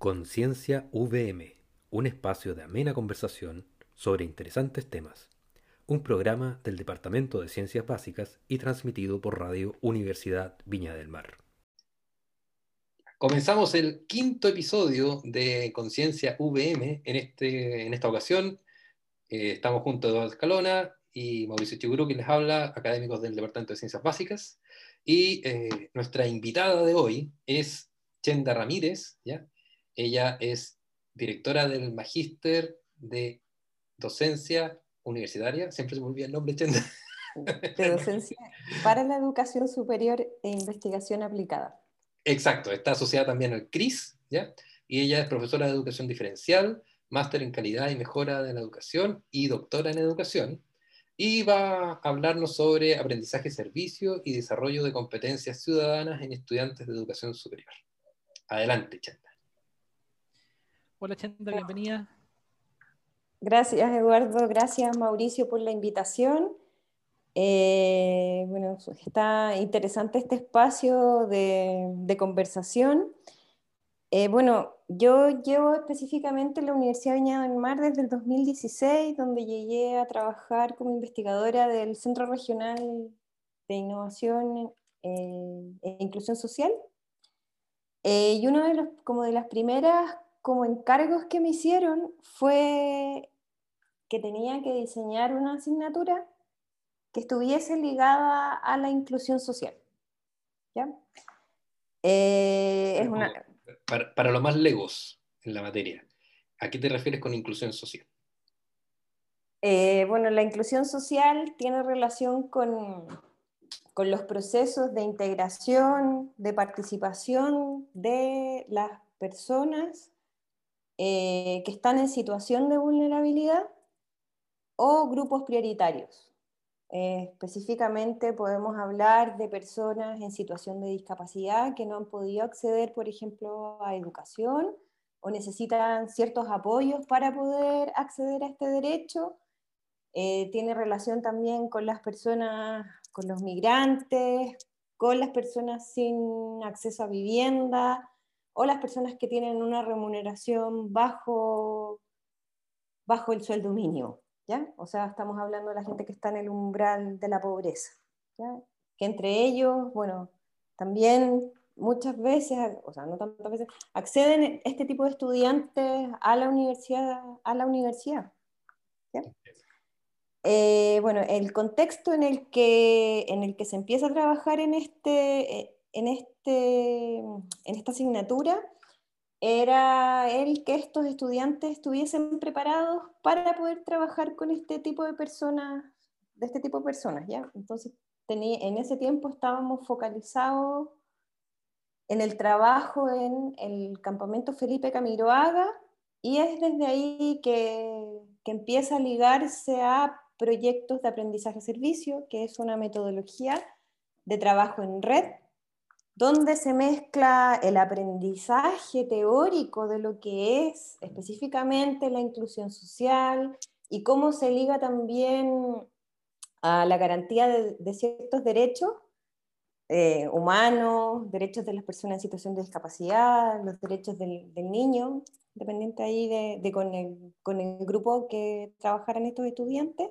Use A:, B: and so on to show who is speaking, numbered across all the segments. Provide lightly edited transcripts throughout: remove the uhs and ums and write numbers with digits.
A: Conciencia VM, un espacio de amena conversación sobre interesantes temas. Un programa del Departamento de Ciencias Básicas y transmitido por Radio Universidad Viña del Mar.
B: Comenzamos el quinto episodio de Conciencia VM. En esta ocasión estamos junto a Eduardo Escalona y Mauricio Chigurú, que les habla, académicos del Departamento de Ciencias Básicas. Y nuestra invitada de hoy es Chenda Ramírez, ¿ya? Ella es directora del Magíster de Docencia Universitaria. Siempre se me olvida el nombre, Chenda.
C: De docencia para la educación superior e investigación aplicada.
B: Exacto, está asociada también al CRIS, ¿ya? Y ella es profesora de educación diferencial, máster en calidad y mejora de la educación y doctora en educación. Y va a hablarnos sobre aprendizaje, servicio y desarrollo de competencias ciudadanas en estudiantes de educación superior. Adelante, Chanda.
D: Hola Chenda, bienvenida.
C: Gracias Eduardo, gracias Mauricio por la invitación. Bueno, está interesante este espacio de conversación. Bueno, yo llevo específicamente en la Universidad de Viña del Mar desde el 2016, donde llegué a trabajar como investigadora del Centro Regional de Innovación e Inclusión Social. Y uno de como de las primeras como encargos que me hicieron fue que tenía que diseñar una asignatura que estuviese ligada a la inclusión social, ¿ya? Es una...
B: Para los más legos en la materia, ¿a qué te refieres con inclusión social?
C: Bueno, la inclusión social tiene relación con los procesos de integración, de participación de las personas que están en situación de vulnerabilidad o grupos prioritarios. Específicamente podemos hablar de personas en situación de discapacidad que no han podido acceder, por ejemplo, a educación o necesitan ciertos apoyos para poder acceder a este derecho. Tiene relación también con las personas, con los migrantes, con las personas sin acceso a vivienda o las personas que tienen una remuneración bajo el sueldo mínimo, ¿ya? O sea, estamos hablando de la gente que está en el umbral de la pobreza, ¿ya? Que entre ellos, bueno, también muchas veces, o sea, no tantas veces, acceden este tipo de estudiantes a la universidad, ¿ya? Bueno, el contexto en el que se empieza a trabajar en esta asignatura era el que estos estudiantes estuviesen preparados para poder trabajar con este tipo de personas, ¿ya? Entonces, en ese tiempo estábamos focalizados en el trabajo en el campamento Felipe Camiroaga, y es desde ahí que empieza a ligarse a proyectos de aprendizaje-servicio, que es una metodología de trabajo en red, donde se mezcla el aprendizaje teórico de lo que es específicamente la inclusión social y cómo se liga también a la garantía de ciertos derechos humanos, derechos de las personas en situación de discapacidad, los derechos del niño, dependiente ahí con el grupo que trabajaran estos estudiantes,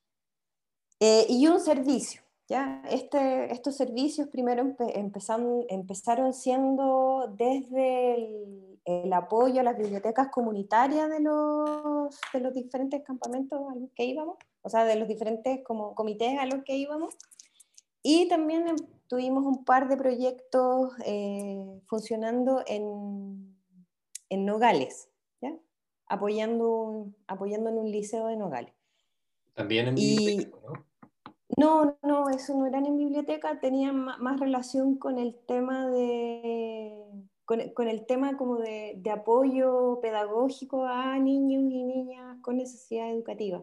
C: y un servicio. ¿Ya? Estos servicios primero empezaron siendo desde el apoyo a las bibliotecas comunitarias de los diferentes campamentos a los que íbamos, o sea, de los diferentes como comités a los que íbamos, y también tuvimos un par de proyectos funcionando en Nogales, ¿ya? Apoyando en un liceo de Nogales.
B: También en biblioteca, ¿no?
C: No, eso no eran en biblioteca, tenían más relación con el tema con el tema como de apoyo pedagógico a niños y niñas con necesidad educativa.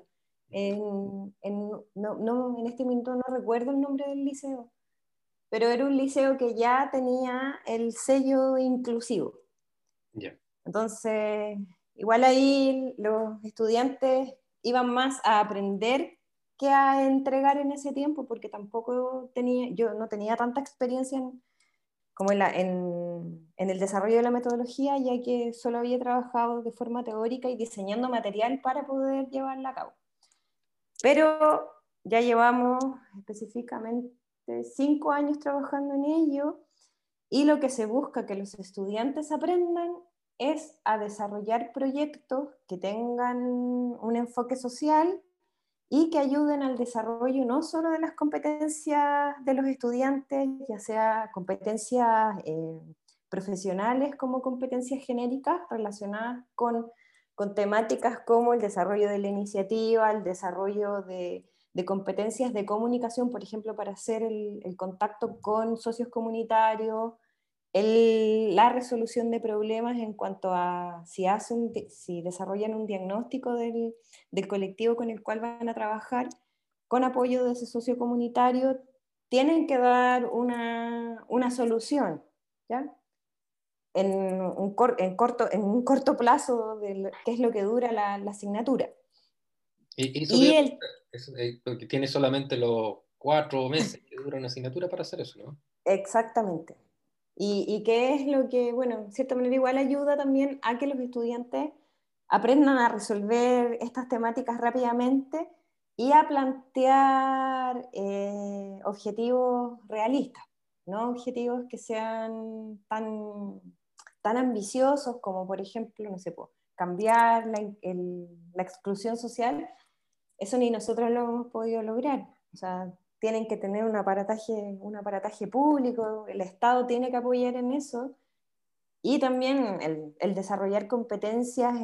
C: En este minuto no recuerdo el nombre del liceo, pero era un liceo que ya tenía el sello inclusivo.
B: Yeah.
C: Entonces, igual ahí los estudiantes iban más a aprender que a entregar en ese tiempo, porque tampoco yo no tenía tanta experiencia como en el desarrollo de la metodología, ya que solo había trabajado de forma teórica y diseñando material para poder llevarla a cabo. Pero ya llevamos específicamente 5 años trabajando en ello, y lo que se busca que los estudiantes aprendan es a desarrollar proyectos que tengan un enfoque social y que ayuden al desarrollo no solo de las competencias de los estudiantes, ya sea competencias profesionales como competencias genéricas relacionadas con temáticas como el desarrollo de la iniciativa, el desarrollo de competencias de comunicación, por ejemplo, para hacer el contacto con socios comunitarios, la resolución de problemas en cuanto a si desarrollan un diagnóstico del colectivo con el cual van a trabajar, con apoyo de ese socio comunitario, tienen que dar una solución, ¿ya? En un corto plazo, que es lo que dura la asignatura.
B: Y eso
C: Y
B: veo
C: el,
B: porque tiene solamente los 4 meses que dura una asignatura para hacer eso, ¿no?
C: Exactamente. Y qué es lo que, bueno, en cierta manera igual ayuda también a que los estudiantes aprendan a resolver estas temáticas rápidamente y a plantear objetivos realistas, no objetivos que sean tan ambiciosos como, por ejemplo, no sé, cambiar la exclusión social. Eso ni nosotros lo hemos podido lograr. O sea, tienen que tener un aparataje público, el Estado tiene que apoyar en eso, y también el desarrollar competencias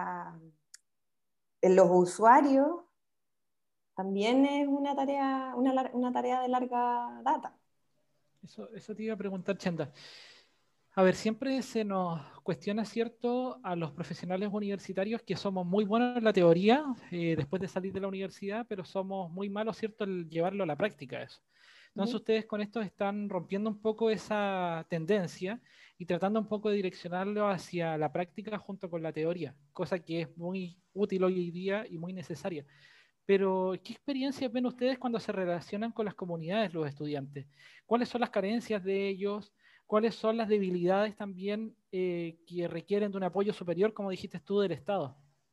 C: en los usuarios también es una tarea de larga data.
D: Eso te iba a preguntar, Chenda. A ver, siempre se nos cuestiona, ¿cierto?, a los profesionales universitarios que somos muy buenos en la teoría después de salir de la universidad, pero somos muy malos, ¿cierto?, en llevarlo a la práctica eso. Entonces ustedes con esto están rompiendo un poco esa tendencia y tratando un poco de direccionarlo hacia la práctica junto con la teoría, cosa que es muy útil hoy día y muy necesaria. Pero, ¿qué experiencias ven ustedes cuando se relacionan con las comunidades, los estudiantes? ¿Cuáles son las carencias de ellos? ¿Cuáles son las debilidades también que requieren de un apoyo superior, como dijiste tú, del Estado?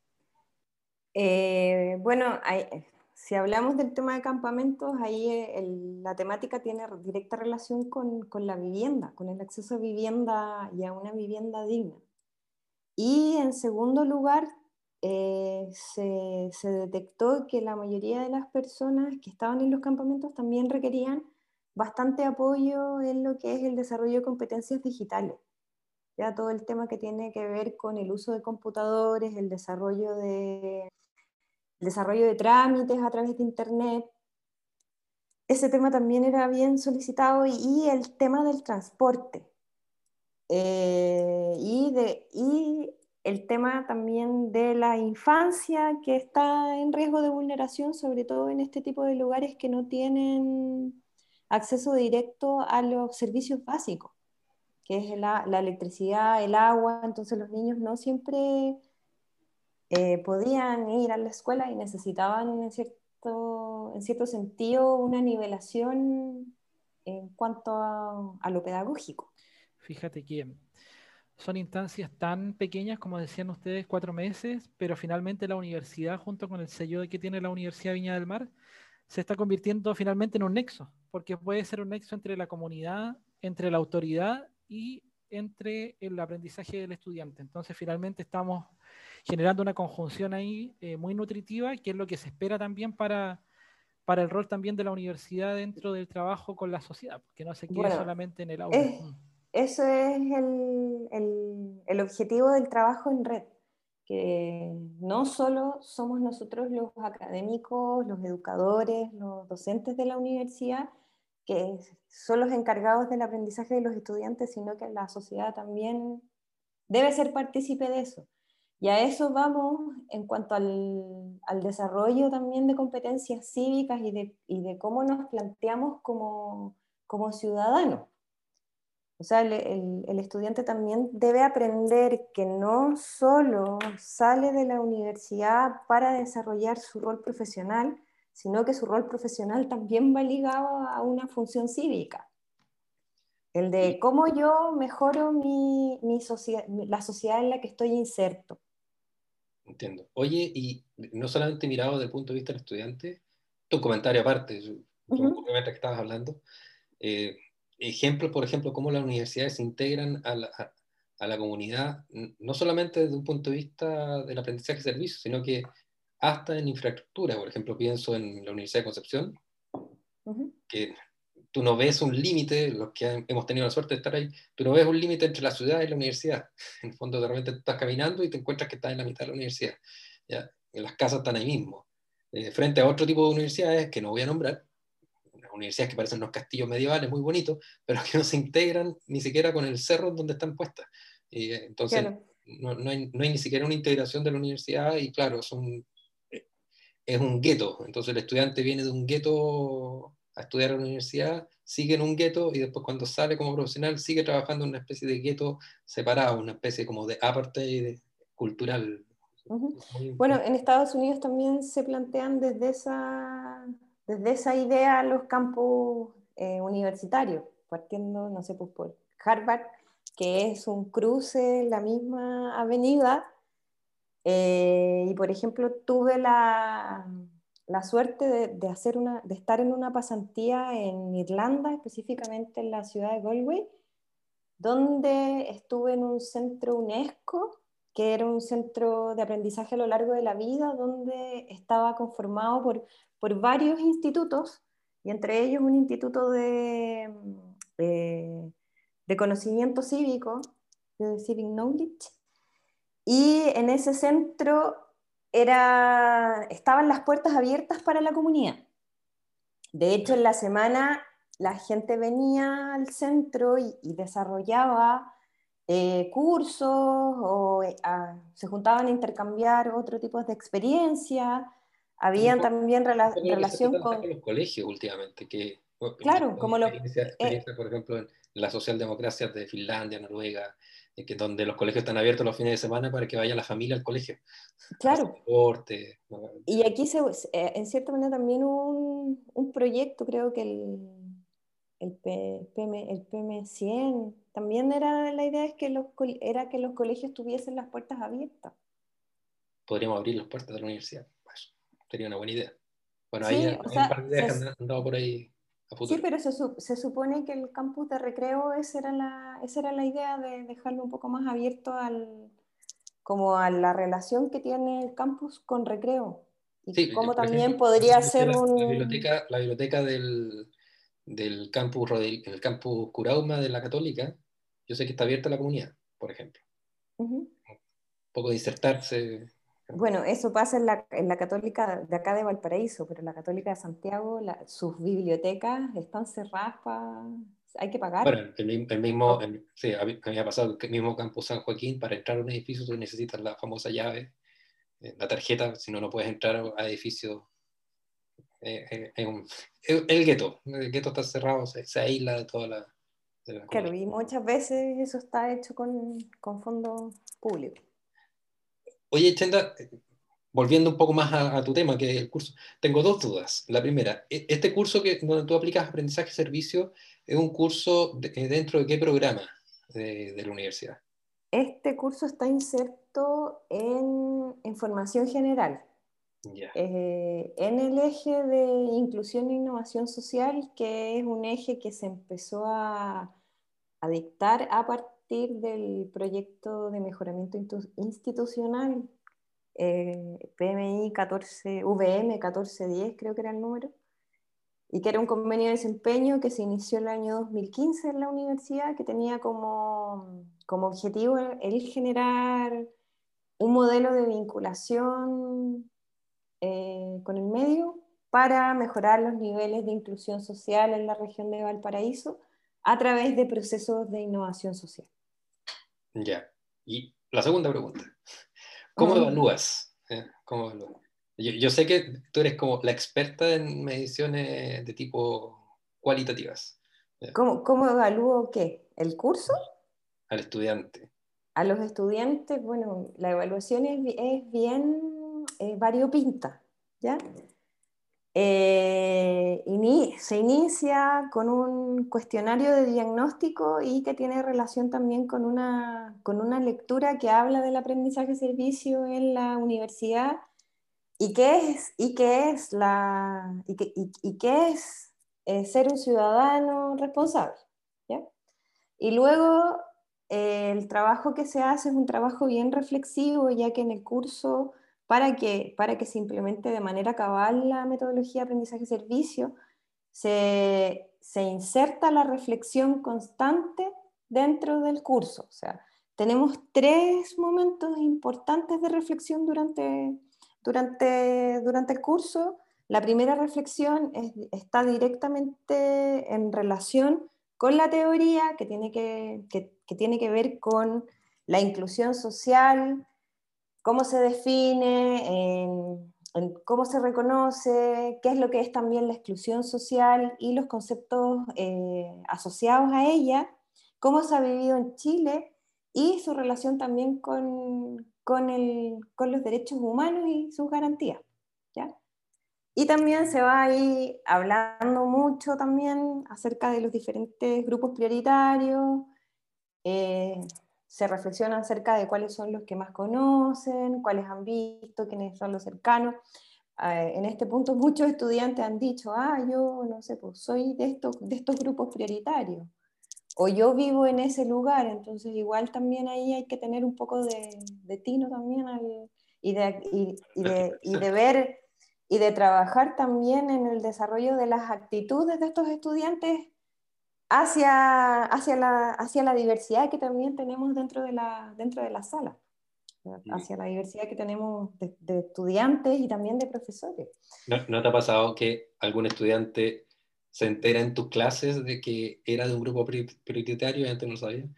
C: Bueno, si hablamos del tema de campamentos, ahí la temática tiene directa relación con la vivienda, con el acceso a vivienda y a una vivienda digna. Y en segundo lugar, se detectó que la mayoría de las personas que estaban en los campamentos también requerían bastante apoyo en lo que es el desarrollo de competencias digitales. Ya todo el tema que tiene que ver con el uso de computadores, el desarrollo de trámites a través de Internet. Ese tema también era bien solicitado, y el tema del transporte. Y el tema también de la infancia que está en riesgo de vulneración, sobre todo en este tipo de lugares que no tienen acceso directo a los servicios básicos, que es la electricidad, el agua. Entonces los niños no siempre podían ir a la escuela y necesitaban en cierto sentido una nivelación en cuanto a lo pedagógico.
D: Fíjate que son instancias tan pequeñas, como decían ustedes, 4 meses, pero finalmente la universidad, junto con el sello que tiene la Universidad de Viña del Mar, se está convirtiendo finalmente en un nexo, porque puede ser un nexo entre la comunidad, entre la autoridad y entre el aprendizaje del estudiante. Entonces, finalmente estamos generando una conjunción ahí muy nutritiva, que es lo que se espera también para el rol también de la universidad dentro del trabajo con la sociedad, que no se quede
C: Bueno,
D: solamente en el aula.
C: es, eso es el objetivo del trabajo en red, que no solo somos nosotros los académicos, los educadores, los docentes de la universidad, que son los encargados del aprendizaje de los estudiantes, sino que la sociedad también debe ser partícipe de eso. Y a eso vamos en cuanto al desarrollo también de competencias cívicas y de cómo nos planteamos como ciudadanos. O sea, el estudiante también debe aprender que no solo sale de la universidad para desarrollar su rol profesional, sino que su rol profesional también va ligado a una función cívica. el de cómo yo mejoro la sociedad en la que estoy inserto.
B: Entiendo. Oye, y no solamente mirado desde el punto de vista del estudiante, tu comentario aparte, mientras que estabas hablando, eh, ejemplos, por ejemplo, cómo las universidades se integran a la comunidad, no solamente desde un punto de vista del aprendizaje de servicios, sino que hasta en infraestructura. Por ejemplo, pienso en la Universidad de Concepción, que tú no ves un límite, los que hemos tenido la suerte de estar ahí, tú no ves un límite entre la ciudad y la universidad. En el fondo, de repente tú estás caminando y te encuentras que estás en la mitad de la universidad. ¿Ya? Las casas están ahí mismo. Frente a otro tipo de universidades que no voy a nombrar, unas universidades que parecen unos castillos medievales muy bonitos, pero que no se integran ni siquiera con el cerro donde están puestas. Entonces,
C: Claro.
B: no hay ni siquiera una integración de la universidad y claro, es un gueto. Entonces el estudiante viene de un gueto a estudiar a la universidad, sigue en un gueto y después cuando sale como profesional sigue trabajando en una especie de gueto separado, una especie como de apartheid cultural.
C: Bueno, en Estados Unidos también se plantean desde esa idea los campus universitarios, partiendo, no sé, pues por Harvard, que es un cruce en la misma avenida. Y por ejemplo, tuve la suerte de estar en una pasantía en Irlanda, específicamente en la ciudad de Galway, donde estuve en un centro UNESCO, que era un centro de aprendizaje a lo largo de la vida, donde estaba conformado por varios institutos, y entre ellos un instituto de conocimiento cívico, de Civic Knowledge, y en ese centro estaban las puertas abiertas para la comunidad. De hecho, en la semana la gente venía al centro y desarrollaba cursos o se juntaban a intercambiar otro tipo de experiencias. Habían también
B: Un poco lo que se
C: relación
B: trata
C: con,
B: con los colegios últimamente, que yo
C: claro,
B: tengo
C: como los...
B: experiencia, por ejemplo, en las socialdemocracias de Finlandia, Noruega, donde los colegios están abiertos los fines de semana para que vaya la familia al colegio, a hacer
C: Claro,
B: deporte, ¿no?
C: y aquí en cierta manera también un proyecto, creo que el PM100, también era la idea es que era que los colegios tuviesen las puertas abiertas.
B: Podríamos abrir las puertas de la universidad. Pues, sería una buena idea. Bueno,
C: Sí, o
B: hay un par
C: sea,
B: de ideas que han andado por ahí a
C: sí,
B: futuro.
C: pero se supone que el campus de recreo, esa era la idea de dejarlo un poco más abierto como a la relación que tiene el campus con recreo. Y
B: Sí,
C: cómo
B: por
C: también
B: ejemplo,
C: podría ser
B: la biblioteca del campus, el campus Curauma de la Católica, yo sé que está abierta a la comunidad, por ejemplo.
C: Ujú.
B: Un poco de insertarse.
C: Bueno, eso pasa en la Católica de acá de Valparaíso, pero en la Católica de Santiago, sus bibliotecas están cerradas hay que pagar.
B: Bueno,
C: Oh,
B: sí, a mí me ha pasado que el mismo campus San Joaquín, para entrar a un edificio tú necesitas la famosa llave, la tarjeta, si no, no puedes entrar a edificios. El gueto. El gueto está cerrado, se aísla de toda de la
C: claro,
B: comunidad.
C: y muchas veces eso está hecho con fondos públicos.
B: Oye, Chenda, volviendo un poco más a tu tema, que es el curso, tengo dos dudas. La primera, este curso donde tú aplicas aprendizaje y servicio, ¿es un curso dentro de qué programa de la universidad?
C: Este curso está inserto en formación general,
B: Ya.
C: en el eje de inclusión e innovación social, que es un eje que se empezó a dictar a partir del proyecto de mejoramiento institucional, PMI 14, VM 1410 creo que era el número, y que era un convenio de desempeño que se inició el año 2015 en la universidad, que tenía como objetivo el generar un modelo de vinculación con el medio para mejorar los niveles de inclusión social en la región de Valparaíso a través de procesos de innovación social.
B: Ya. Y la segunda pregunta, ¿cómo evalúas? ¿Cómo evalúas? Yo sé que tú eres como la experta en mediciones de tipo cualitativas, ¿ya?
C: ¿Cómo evalúo qué? ¿El curso?
B: Al estudiante.
C: A los estudiantes, bueno, la evaluación es bien variopinta, ¿ya? Se inicia con un cuestionario de diagnóstico y que tiene relación también con una lectura que habla del aprendizaje-servicio en la universidad y qué es ser un ciudadano responsable, ¿ya? Y luego el trabajo que se hace es un trabajo bien reflexivo, ya que en el curso, para que se implemente de manera cabal la metodología de aprendizaje-servicio, se inserta la reflexión constante dentro del curso. O sea, tenemos 3 momentos importantes de reflexión durante el curso. La primera reflexión está directamente en relación con la teoría que tiene que ver con la inclusión social, cómo se define, en cómo se reconoce, qué es lo que es también la exclusión social y los conceptos asociados a ella, cómo se ha vivido en Chile y su relación también con los derechos humanos y sus garantías, ¿ya? Y también se va a ir hablando mucho también acerca de los diferentes grupos prioritarios, eh, se reflexiona acerca de cuáles son los que más conocen, cuáles han visto, quiénes son los cercanos. En este punto muchos estudiantes han dicho, yo no sé, pues soy de estos grupos prioritarios, o yo vivo en ese lugar, entonces igual también ahí hay que tener un poco de tino también y de ver y de trabajar también en el desarrollo de las actitudes de estos estudiantes hacia la diversidad que también tenemos dentro de la sala, hacia la diversidad que tenemos de estudiantes y también de profesores.
B: ¿No te ha pasado que algún estudiante se entera en tus clases de que era de un grupo prioritario y antes no lo sabía?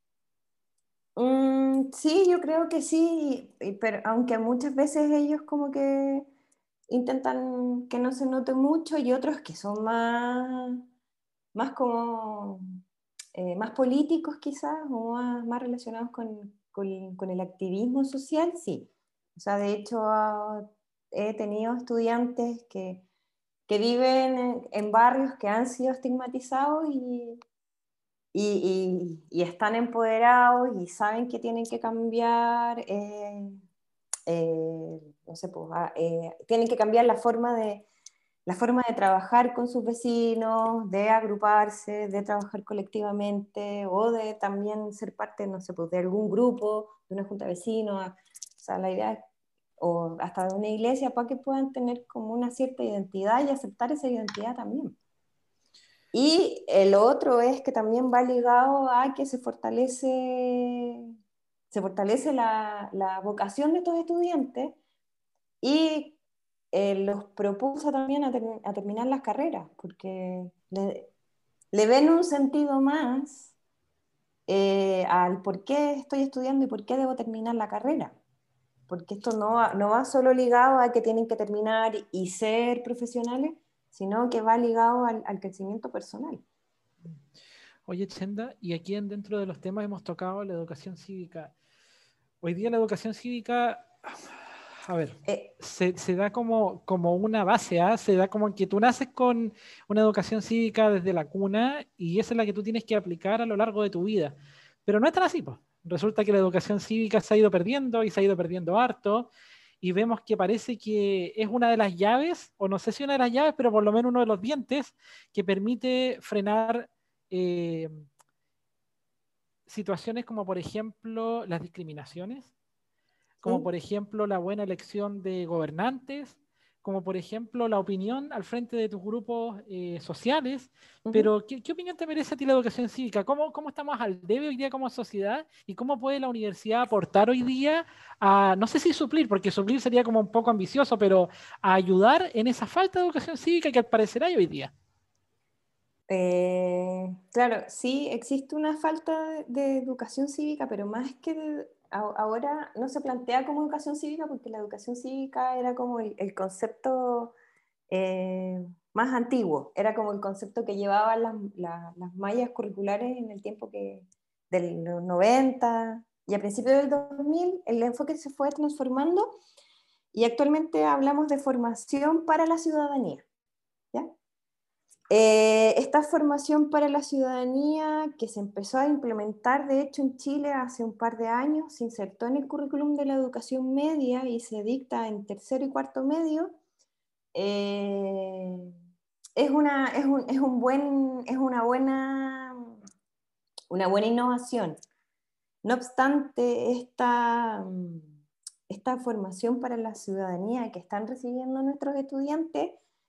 C: Sí, yo creo que sí, pero aunque muchas veces ellos como que intentan que no se note mucho y otros que son más como más políticos quizás o más relacionados con el activismo social, sí. O sea, de hecho he tenido estudiantes que viven en barrios que han sido estigmatizados y están empoderados y saben que tienen que cambiar, no sé, pues, tienen que cambiar la forma de trabajar con sus vecinos, de agruparse, de trabajar colectivamente o de también ser parte, no sé, pues, de algún grupo, de una junta de vecinos. O sea, la idea es, o hasta de una iglesia, para que puedan tener como una cierta identidad y aceptar esa identidad también. Y el otro es que también va ligado a que se fortalece la vocación de estos estudiantes y los propulsa también a terminar las carreras, porque le ven un sentido más al por qué estoy estudiando y por qué debo terminar la carrera. Porque esto no va solo ligado a que tienen que terminar y ser profesionales, sino que va ligado al crecimiento personal.
D: Oye, Chenda, y aquí dentro de los temas hemos tocado la educación cívica. Hoy día la educación cívica, a ver, se da como una base, se da como que tú naces con una educación cívica desde la cuna y esa es la que tú tienes que aplicar a lo largo de tu vida. Pero no es tan así, pues. Resulta que la educación cívica se ha ido perdiendo y se ha ido perdiendo harto y vemos que parece que es una de las llaves, o no sé si una de las llaves, pero por lo menos uno de los dientes que permite frenar situaciones como por ejemplo las discriminaciones, como
C: ¿Sí?
D: por ejemplo la buena elección de gobernantes, como por ejemplo la opinión al frente de tus grupos sociales.
C: Uh-huh.
D: Pero, ¿qué opinión te merece a ti la educación cívica? ¿Cómo estamos al debe hoy día como sociedad? ¿Y cómo puede la universidad aportar hoy día a, no sé si suplir, porque suplir sería como un poco ambicioso, pero a ayudar en esa falta de educación cívica que al parecer hay hoy día?
C: Claro, sí, existe una falta de educación cívica, pero más que ahora no se plantea como educación cívica porque la educación cívica era como el concepto más antiguo, era como el concepto que llevaban las mallas curriculares en el tiempo de los 90 y a principios del 2000 el enfoque se fue transformando y actualmente hablamos de formación para la ciudadanía. Esta formación para la ciudadanía que se empezó a implementar, de hecho, en Chile hace un par de años, se insertó en el currículum de la educación media y se dicta en tercero y cuarto medio. eh, es una buena innovación. No obstante, esta formación para la ciudadanía que están recibiendo nuestros estudiantes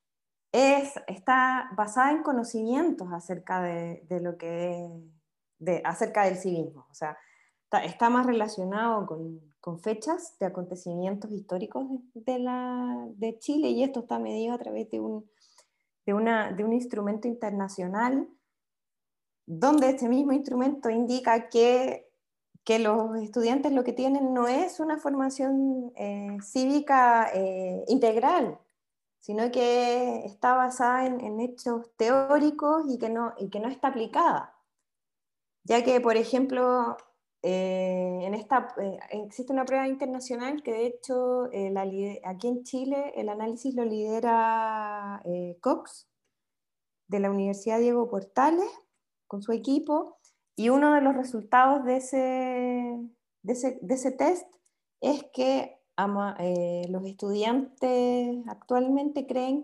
C: está basada en conocimientos acerca de lo que acerca del civismo. O sea, está más relacionado con fechas de acontecimientos históricos de Chile, y esto está medido a través de un instrumento internacional, donde este mismo instrumento indica que los estudiantes lo que tienen no es una formación cívica integral, sino que está basada en hechos teóricos y que no está aplicada. Ya que, por ejemplo, existe una prueba internacional que de hecho aquí en Chile el análisis lo lidera Cox, de la Universidad Diego Portales, con su equipo, y uno de los resultados de ese test es que los estudiantes actualmente creen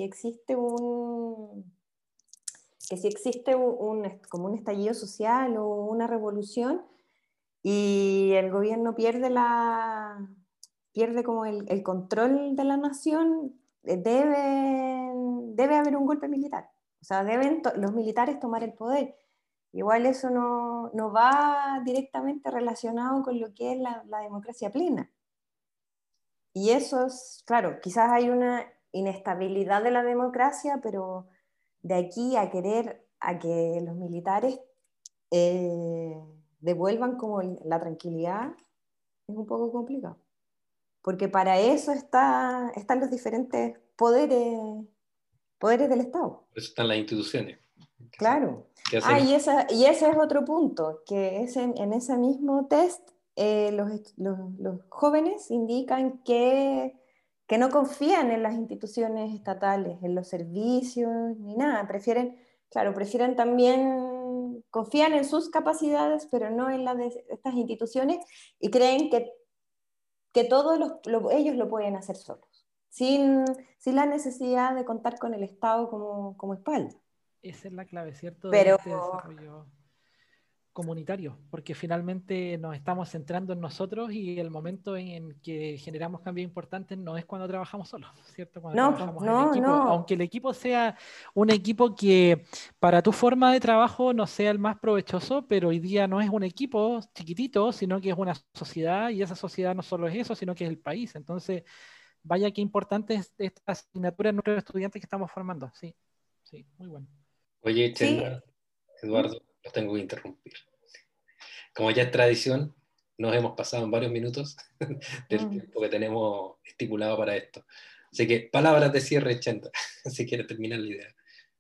C: que si existe como un estallido social o una revolución y el gobierno pierde como el control de la nación, debe haber un golpe militar. O sea, deben los militares tomar el poder. Igual eso no va directamente relacionado con lo que es la democracia plena. Y eso es, claro, quizás hay una inestabilidad de la democracia, pero de aquí a querer a que los militares eh, devuelvan como la tranquilidad es un poco complicado. Porque para eso están los diferentes poderes del Estado.
B: Por eso están las instituciones.
C: Claro.
B: Que hacen...
C: Y ese es otro punto, que en ese mismo test los jóvenes indican que no confían en las instituciones estatales, en los servicios, ni nada. Prefieren también, confían en sus capacidades, pero no en las de estas instituciones, y creen que todos ellos lo pueden hacer solos, sin la necesidad de contar con el Estado como espalda.
D: Esa es la clave, ¿cierto? De
C: Pero
D: este desarrollo comunitario, porque finalmente nos estamos centrando en nosotros y el momento en que generamos cambios importantes no es cuando trabajamos solos, ¿cierto? Cuando
C: no,
D: trabajamos en
C: no,
D: equipo,
C: no.
D: aunque el equipo sea un equipo que para tu forma de trabajo no sea el más provechoso, pero hoy día no es un equipo chiquitito, sino que es una sociedad, y esa sociedad no solo es eso, sino que es el país. Entonces, vaya qué importante es esta asignatura en nuestros estudiantes que estamos formando. Sí, sí, muy bueno.
B: Oye,
C: Sí.
B: Chenda, Eduardo, los tengo que interrumpir. Como ya es tradición, nos hemos pasado en varios minutos del tiempo que tenemos estipulado para esto. Así que palabras de cierre, Chenda, si quieres terminar la idea.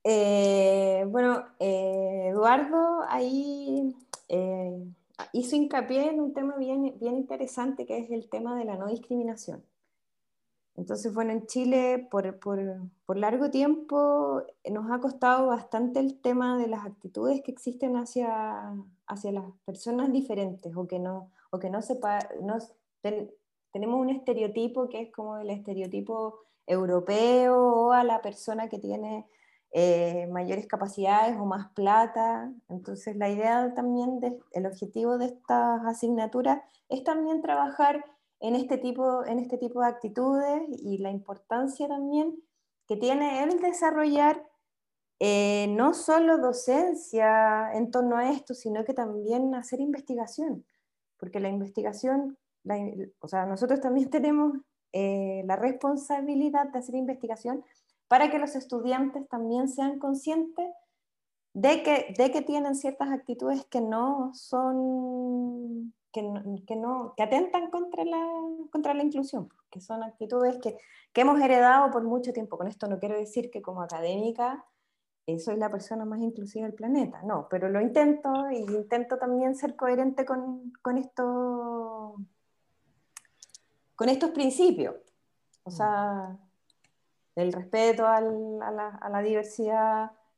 C: Bueno, Eduardo ahí hizo hincapié en un tema bien, bien interesante, que es el tema de la no discriminación. Entonces, bueno, en Chile por largo tiempo nos ha costado bastante el tema de las actitudes que existen hacia las personas diferentes, o que no tenemos un estereotipo que es como el estereotipo europeo, o a la persona que tiene mayores capacidades o más plata. Entonces, la idea también, el objetivo de estas asignaturas es también trabajar en este tipo de actitudes, y la importancia también que tiene el desarrollar no solo docencia en torno a esto, sino que también hacer investigación, porque la investigación, o sea, nosotros también tenemos la responsabilidad de hacer investigación para que los estudiantes también sean conscientes de que tienen ciertas actitudes que no son, que atentan contra la inclusión, que son actitudes que hemos heredado por mucho tiempo. Con esto no quiero decir que como académica soy la persona más inclusiva del planeta, no, pero lo intento, y intento también ser coherente con estos principios, o sea, el respeto a la diversidad,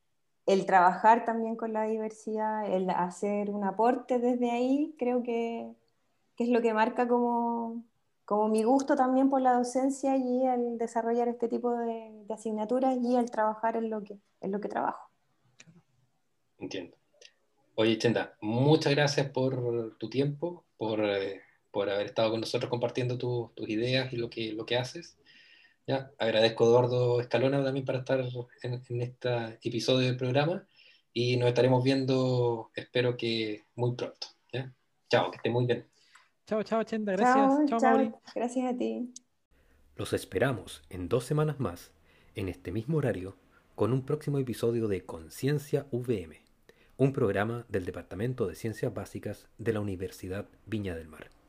C: el trabajar también con la diversidad, el hacer un aporte desde ahí, creo que es lo que marca como mi gusto también por la docencia y el desarrollar este tipo de asignaturas y el trabajar en lo que trabajo.
B: Entiendo. Oye, Chenda, muchas gracias por tu tiempo, por haber estado con nosotros compartiendo tus ideas y lo que haces. ¿Ya? Agradezco a Eduardo Escalona también para estar en este episodio del programa y nos estaremos viendo, espero que muy pronto. ¿Ya? Chao, que esté muy bien.
D: Chao, chao, Chenda, gracias.
C: Chao,
D: Chao, Mauri.
C: chao, gracias a ti.
A: Los esperamos en 2 semanas más, en este mismo horario, con un próximo episodio de Conciencia VM, un programa del Departamento de Ciencias Básicas de la Universidad Viña del Mar.